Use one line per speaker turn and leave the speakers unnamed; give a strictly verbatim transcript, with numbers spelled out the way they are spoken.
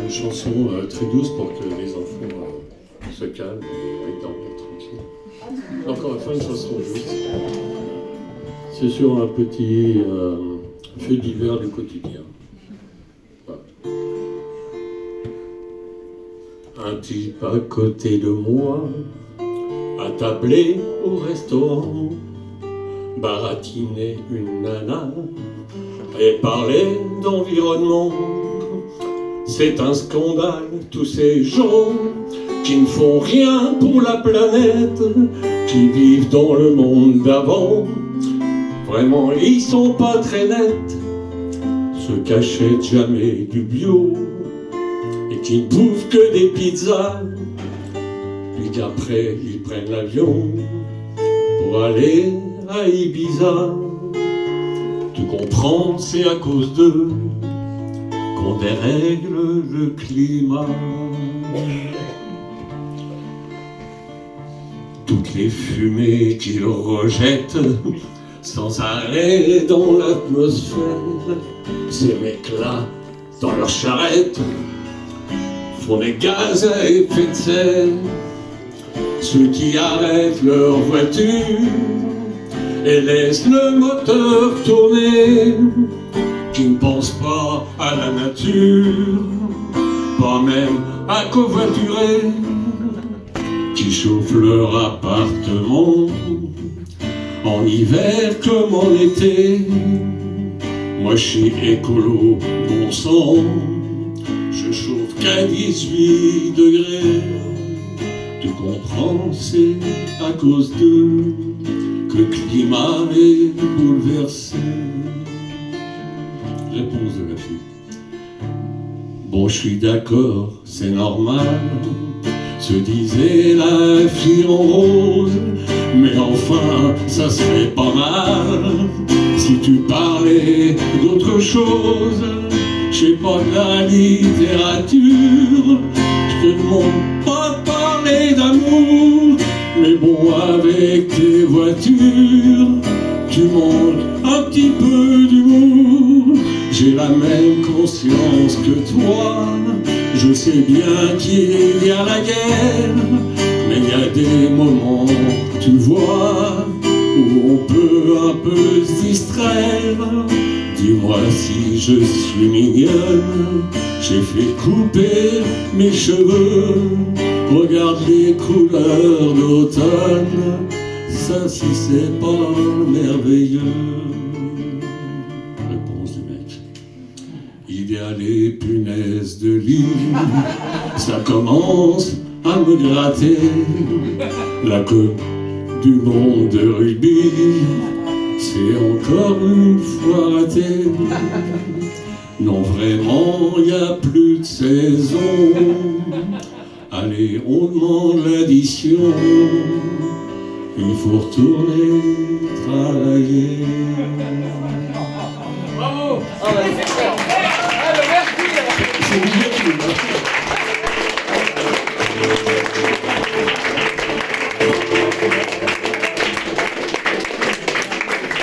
une chanson euh, très douce pour que les enfants euh, se calment et aillent dormir tranquille. Donc on va faire une chanson douce. C'est sur un petit euh, fait divers du quotidien. Voilà. Un type à côté de moi, attablé au restaurant, baratiner une nana et parler d'environnement. C'est un scandale, tous ces gens qui ne font rien pour la planète, qui vivent dans le monde d'avant. Vraiment, ils sont pas très nets, se cachent jamais du bio et qui ne bouffent que des pizzas. Puis qu'après, ils prennent l'avion pour aller à Ibiza. Tu comprends, c'est à cause d'eux qu'on dérègle le climat. Toutes les fumées qu'ils rejettent sans arrêt dans l'atmosphère, ces mecs-là, dans leur charrette, font des gaz à effet de serre. Ceux qui arrêtent leur voiture et laissent le moteur tourner, qui ne pensent pas à la nature, pas même à covoiturer, qui chauffent leur appartement en hiver comme en été. Moi je suis écolo, bon sang, je chauffe qu'à dix-huit degrés. Tu comprends, c'est à cause d'eux que le climat est bouleversé. Réponse de la fille. Bon, je suis d'accord, c'est normal, se disait la fille en rose, mais enfin, ça serait pas mal si tu parlais d'autre chose. Je sais pas de la littérature, je te demande pas de parler d'amour, mais bon, avec tes voitures, tu manques un petit peu d'humour. J'ai la même conscience que toi, je sais bien qu'il y a la guerre, mais il y a des moments, tu vois, où on peut un peu se distraire. Dis-moi si je suis mignonne, j'ai fait couper mes cheveux, regarde les couleurs d'automne, ça si c'est pas merveilleux. Réponse du mec. Il y a les punaises de lit, ça commence à me gratter. La Coupe du monde de rugby, c'est encore une fois raté. Non, vraiment, il n'y a plus de saison. Allez, on demande l'addition. Il faut retourner travailler.
Bravo! Oh, bah,